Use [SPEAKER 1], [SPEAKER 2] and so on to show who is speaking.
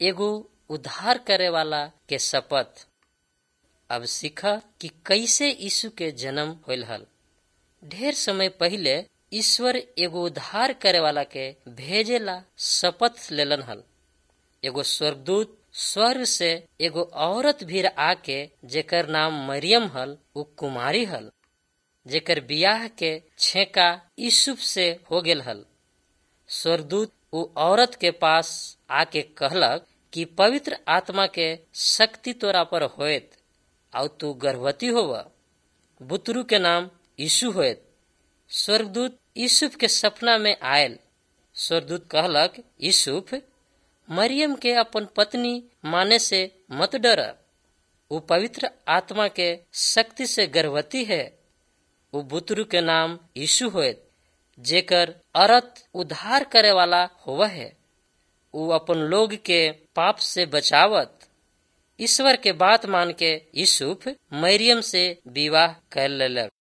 [SPEAKER 1] एगो उद्धार करे वाला के शपथ। अब सीखा कि कैसे यीशु के जन्म होल हल। ढेर समय पहले ईश्वर एगो उद्धार करे वाला के भेजेला शपथ लेलन हल। एगो स्वर्गदूत स्वर्ग से एगो औरत भीड़ आके जेकर नाम मरियम हल, उ कुमारी हल, जेकर बियाह के छेका यूसुफ से हो गेल हल। स्वर्गदूत उ औरत के पास आके कहलक कि पवित्र आत्मा के शक्ति तोरा पर होएत और तू गर्भवती होव, बुतरू के नाम यीशु होएत। स्वर्गदूत यूसुफ के सपना में आयल। स्वर्गदूत कहलक, यूसुफ, मरियम के अपन पत्नी माने से मत डर, वो पवित्र आत्मा के शक्ति से गर्भवती है। वो बुतरू के नाम यीशु होएत, जेकर अर्थ उद्धार करे वाला होवा है। वो अपन लोग के पाप से बचावत। ईश्वर के बात मान के यूसुफ मरियम से विवाह कर लेलक।